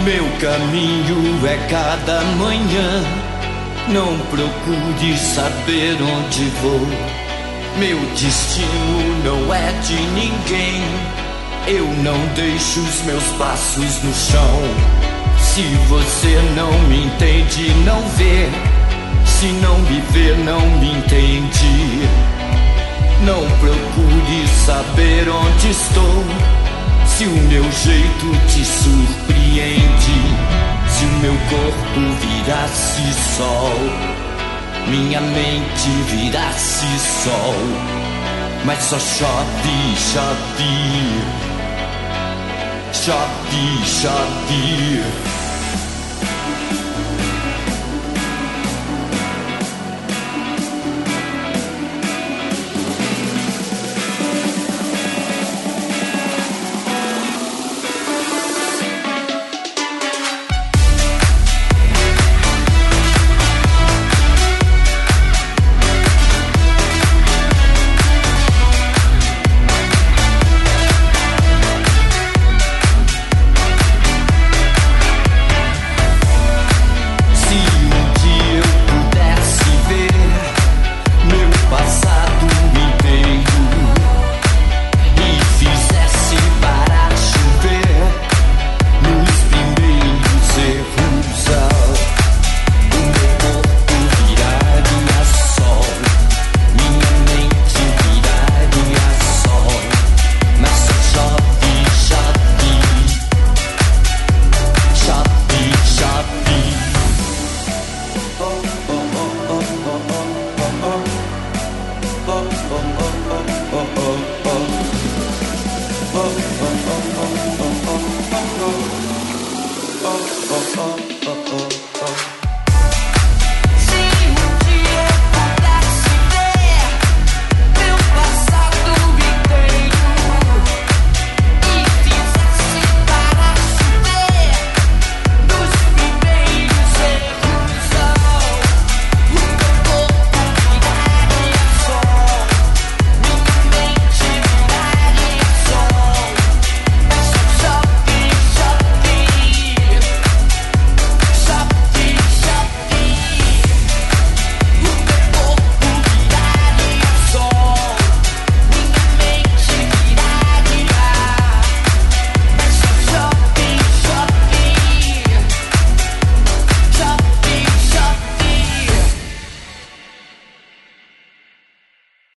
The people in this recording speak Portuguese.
Meu caminho é cada manhã. Não procure saber onde vou. Meu destino não é de ninguém. Eu não deixo os meus passos no chão. Se você não me entende, não vê. Se não me vê, não me entende. Não procure saber onde estou. Se o meu jeito te surpreende, se o meu corpo virasse sol, minha mente virasse sol, mas só chove, chove, chove, chove.